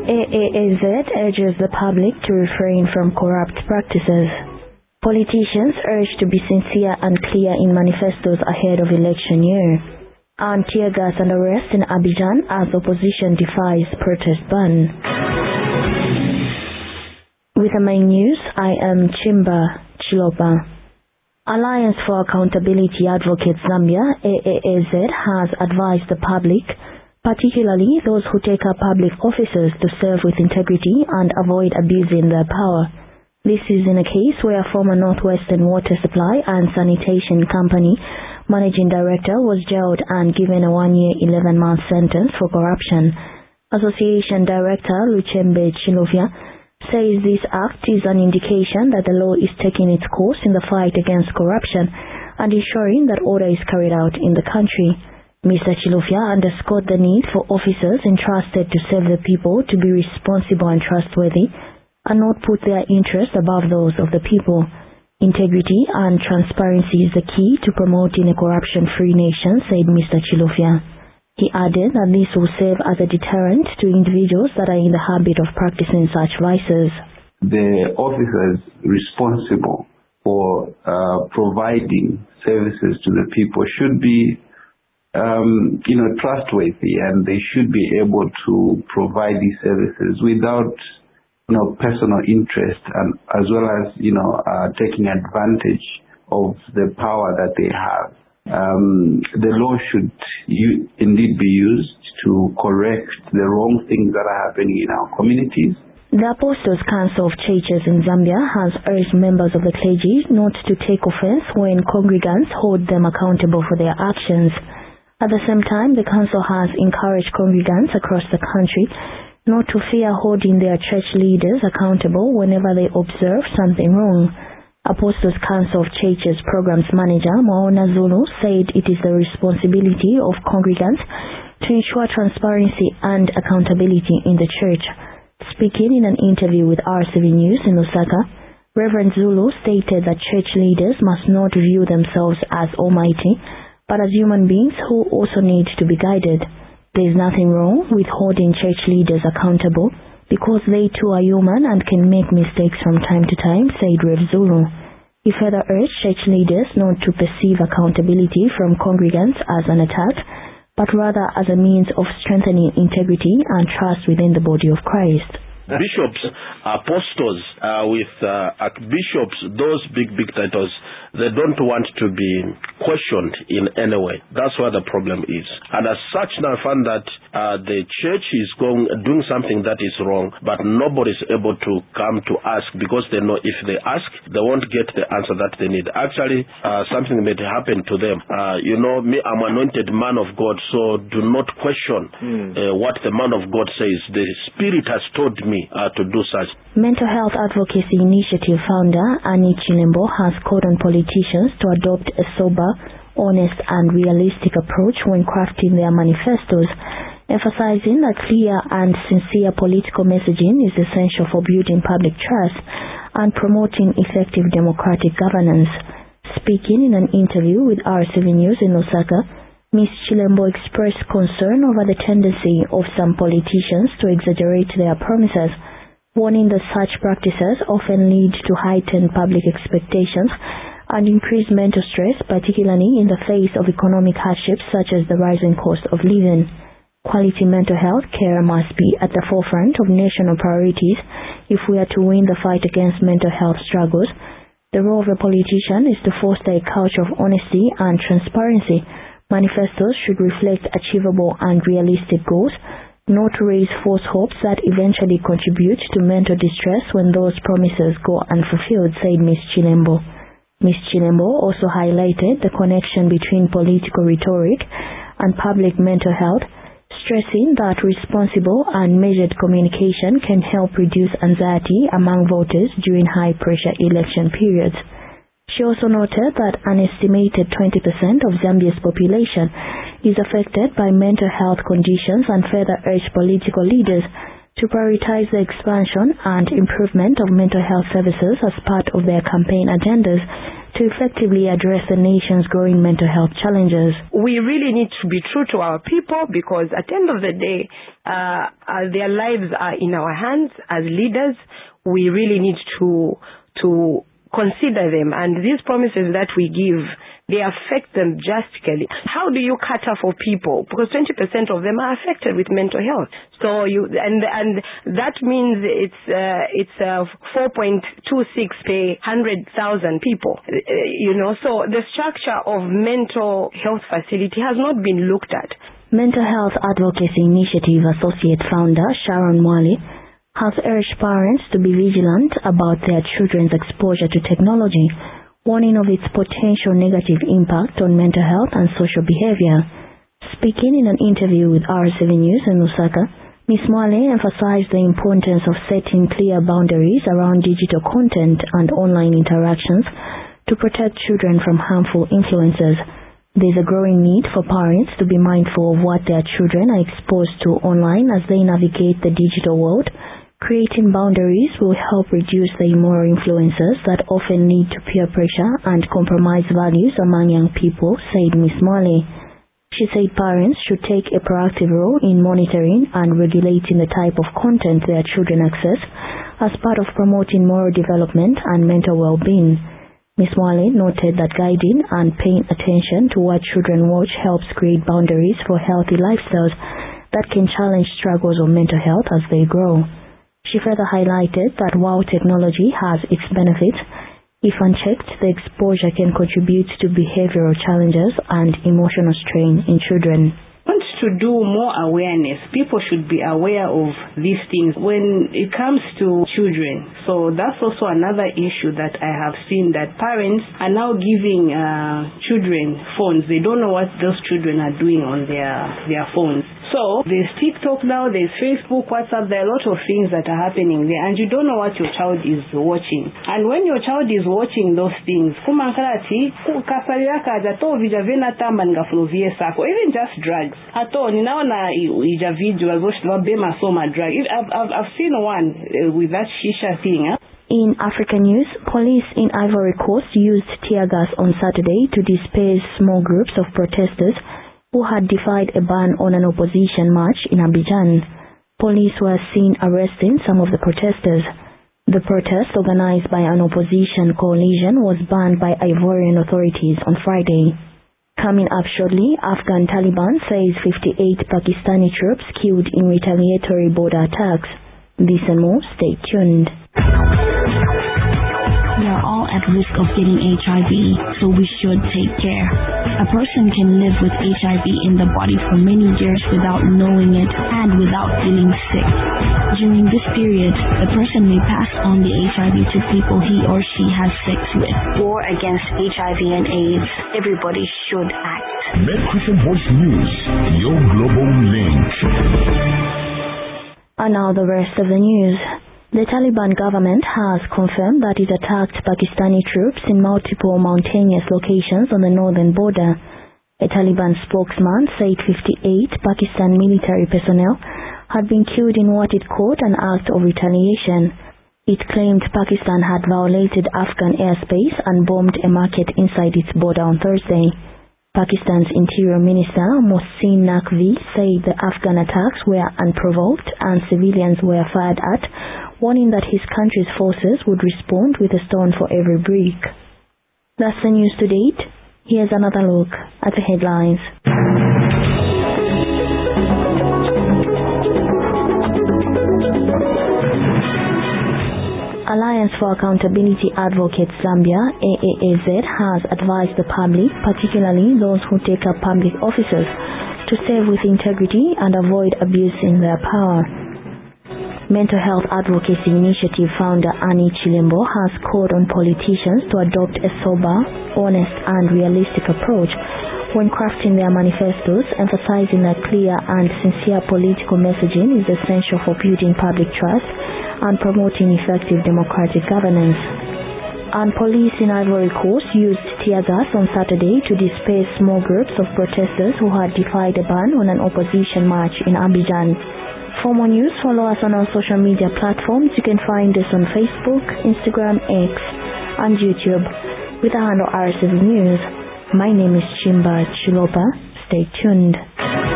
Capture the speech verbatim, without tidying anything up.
A A A Z urges the public to refrain from corrupt practices. Politicians urge to be sincere and clear in manifestos ahead of election year. And tear gas and arrest in Abidjan as opposition defies protest ban. With the main news, I am Chimba Chilopa. Alliance for Accountability Advocates Zambia, A A A Z, has advised the public, particularly those who take up public offices, to serve with integrity and avoid abusing their power. This is in a case where former Northwestern Water Supply and Sanitation Company Managing Director was jailed and given a one-year, eleven-month sentence for corruption. Association Director Luchembe Chilovya says this act is an indication that the law is taking its course in the fight against corruption and ensuring that order is carried out in the country. Mister Chilovya underscored the need for officers entrusted to serve the people to be responsible and trustworthy and not put their interests above those of the people. Integrity and transparency is the key to promoting a corruption-free nation, said Mister Chilovya. He added that this will serve as a deterrent to individuals that are in the habit of practicing such vices. The officers responsible for uh, providing services to the people should be um, you know, trustworthy, and they should be able to provide these services without you know, personal interest, and as well as, you know, uh, taking advantage of the power that they have. Um, the law should u- indeed be used to correct the wrong things that are happening in our communities. The Apostles' Council of Churches in Zambia has urged members of the clergy not to take offense when congregants hold them accountable for their actions. At the same time, the council has encouraged congregants across the country not to fear holding their church leaders accountable whenever they observe something wrong. Apostles' Council of Churches Programs Manager Maona Zulu said it is the responsibility of congregants to ensure transparency and accountability in the church. Speaking in an interview with R C V News in Lusaka, Reverend Zulu stated that church leaders must not view themselves as almighty, but as human beings who also need to be guided. There is nothing wrong with holding church leaders accountable because they too are human and can make mistakes from time to time, said Rev Zulu. He further urged church leaders not to perceive accountability from congregants as an attack, but rather as a means of strengthening integrity and trust within the body of Christ. Bishops, apostles, uh, with uh, archbishops, those big, big titles, they don't want to be questioned in any way. That's where the problem is. And as such, now I find that uh, the church is going doing something that is wrong, but nobody is able to come to ask because they know if they ask, they won't get the answer that they need. Actually, uh, something may happen to them. Uh, you know, me, I'm anointed man of God, so do not question mm. uh, what the man of God says. The Spirit has told me Uh, to do such. Mental Health Advocacy Initiative founder Annie Chilembo has called on politicians to adopt a sober, honest and realistic approach when crafting their manifestos, emphasizing that clear and sincere political messaging is essential for building public trust and promoting effective democratic governance. Speaking in an interview with R C V News in Lusaka, Miz Chilembo expressed concern over the tendency of some politicians to exaggerate their promises, warning that such practices often lead to heightened public expectations and increased mental stress, particularly in the face of economic hardships such as the rising cost of living. Quality mental health care must be at the forefront of national priorities if we are to win the fight against mental health struggles. The role of a politician is to foster a culture of honesty and transparency. Manifestos should reflect achievable and realistic goals, not raise false hopes that eventually contribute to mental distress when those promises go unfulfilled, said Miz Chilembo. Miz Chilembo also highlighted the connection between political rhetoric and public mental health, stressing that responsible and measured communication can help reduce anxiety among voters during high-pressure election periods. She also noted that an estimated twenty percent of Zambia's population is affected by mental health conditions and further urged political leaders to prioritize the expansion and improvement of mental health services as part of their campaign agendas to effectively address the nation's growing mental health challenges. We really need to be true to our people because at the end of the day, uh, uh, their lives are in our hands as leaders. We really need to to consider them, and these promises that we give, they affect them drastically. How do you cater for people? Because twenty percent of them are affected with mental health. So you and and that means it's uh, it's uh, four point two six per one hundred thousand people. Uh, you know, so the structure of mental health facility has not been looked at. Mental Health Advocacy Initiative Associate Founder Sharon Mwale has urged parents to be vigilant about their children's exposure to technology, warning of its potential negative impact on mental health and social behavior. Speaking in an interview with R seven News in Lusaka, Miz Mwale emphasized the importance of setting clear boundaries around digital content and online interactions to protect children from harmful influences. There is a growing need for parents to be mindful of what their children are exposed to online as they navigate the digital world. Creating boundaries will help reduce the immoral influences that often lead to peer pressure and compromise values among young people, said Miz Mwale. She said parents should take a proactive role in monitoring and regulating the type of content their children access as part of promoting moral development and mental well-being. Miz Mwale noted that guiding and paying attention to what children watch helps create boundaries for healthy lifestyles that can challenge struggles of mental health as they grow. She further highlighted that while technology has its benefits, if unchecked, the exposure can contribute to behavioral challenges and emotional strain in children. Want to do more awareness. People should be aware of these things when it comes to children. So that's also another issue that I have seen, that parents are now giving uh, children phones. They don't know what those children are doing on their, their phones. So there's TikTok now, there's Facebook, WhatsApp, there are a lot of things that are happening there, and you don't know what your child is watching. And when your child is watching those things, even just drugs. At all, ninaona ija video bema soma drug. I've, I've, I've seen one uh, with that shisha thing. Huh? In African news, police in Ivory Coast used tear gas on Saturday to disperse small groups of protesters who had defied a ban on an opposition march in Abidjan. Police were seen arresting some of the protesters. The protest, organized by an opposition coalition, was banned by Ivorian authorities on Friday. Coming up shortly, Afghan Taliban says fifty-eight Pakistani troops killed in retaliatory border attacks. This and more, stay tuned. We are all at risk of getting H I V, so we should take care. A person can live with H I V in the body for many years without knowing it and without feeling sick. During this period, the person may pass on the H I V to people he or she has sex with. War against H I V and AIDS. Everybody should act. Med Christian Voice News, your global link. And now the rest of the news. The Taliban government has confirmed that it attacked Pakistani troops in multiple mountainous locations on the northern border. A Taliban spokesman said fifty-eight Pakistan military personnel had been killed in what it called an act of retaliation. It claimed Pakistan had violated Afghan airspace and bombed a market inside its border on Thursday. Pakistan's Interior Minister Mohsin Naqvi said the Afghan attacks were unprovoked and civilians were fired at, warning that his country's forces would respond with a stone for every brick. That's the news to date. Here's another look at the headlines. Alliance for Accountability Advocates Zambia, A A A Z, has advised the public, particularly those who take up public offices, to serve with integrity and avoid abusing their power. Mental Health Advocacy Initiative founder Annie Chilembo has called on politicians to adopt a sober, honest and realistic approach when crafting their manifestos, emphasizing that clear and sincere political messaging is essential for building public trust and promoting effective democratic governance. And police in Ivory Coast used tear gas on Saturday to disperse small groups of protesters who had defied a ban on an opposition march in Abidjan. For more news, follow us on our social media platforms. You can find us on Facebook, Instagram, X, and YouTube with the handle R S V News. My name is Chimba Chiloba. Stay tuned.